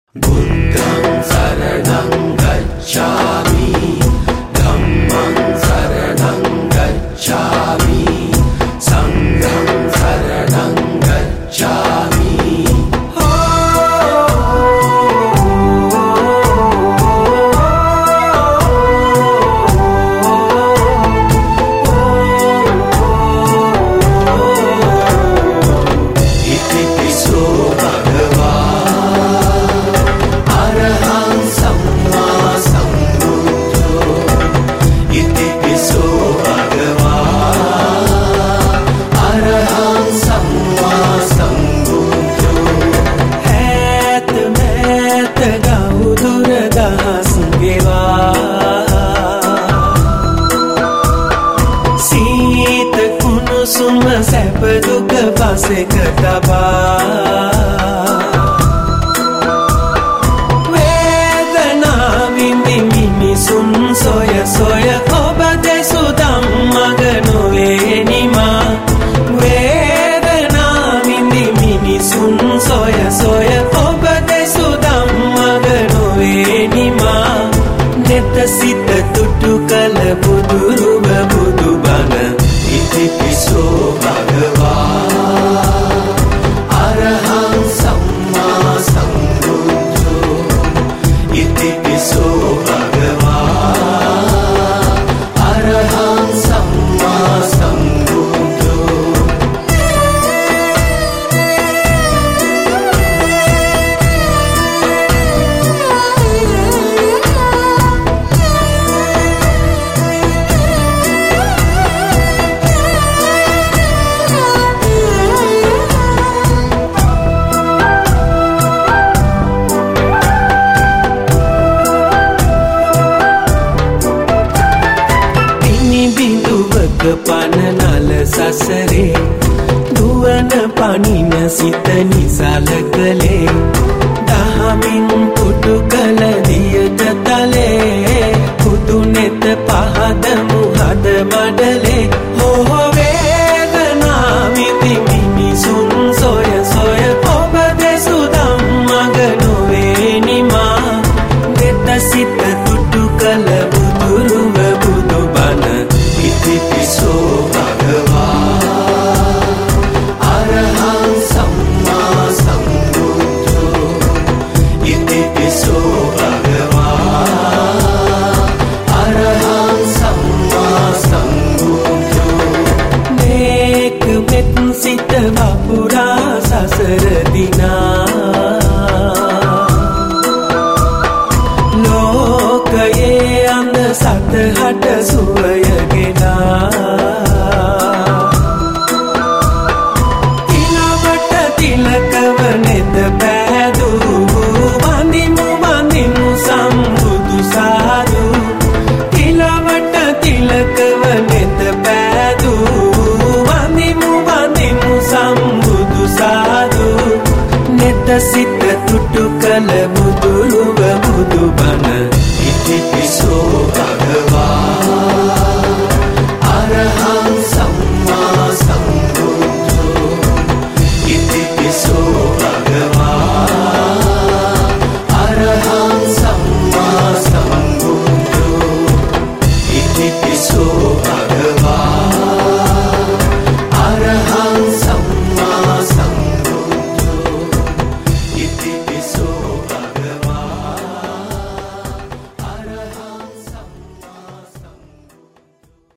Buddhang saranang gacchami, Dhammang saranang gacchami, Sanghang saranang gacchami. සැප දුක පසෙක තබා වේදනා විඳි මිනිසුන් සොය සොය ඔබ දෙසු ධම්මග නොවේ නිමා වේදනා විඳි මිනිසුන් සොය සොය ඔබ දෙසු ධම්මග නොවේ නිමා නෙත සිත තුටු කල බුදුරුව බුදුබණ ඉතිපිසෝ භගවා අරහං සම්මා සම්බුද්ධෝ ඉතිපිසෝ භගවා අරහං සම්මා සම්බුද්ධෝ පනනල සසරේ දුවන පනින සිත නිසල කලේ දහමින් පුටු කල දියට තලේ පුදු නෙත පහද මුහද මඩලේ හෝ වේදනා විඳි මිනිසුන් සොය සොය ඔබ දෙසු ධම්මග නොවේ නිමා නෙත සිත තුටු කල බුදුරුව බුදුබණ ඉතිපිසෝ භගවා අරහං සම්මා සම්බුද්ධෝ ඉතිපිසෝ භගවා අරහං සම්මා සම්බුද්ධෝ මේක මෙත් සිත වපුරා සසර දිනා ලෝකයේ අන්ද සතහට සුවය තිලකව නෙත පෑදූ වඳිමු වඳිමු සම්බුදු සාදු තිලවට තිලකව නෙත පෑදූ වඳිමු වඳිමු සම්බුදු සාදු නෙත සිත තුටු කල බුදුරුව බුදුබණ ඉතිපිසෝ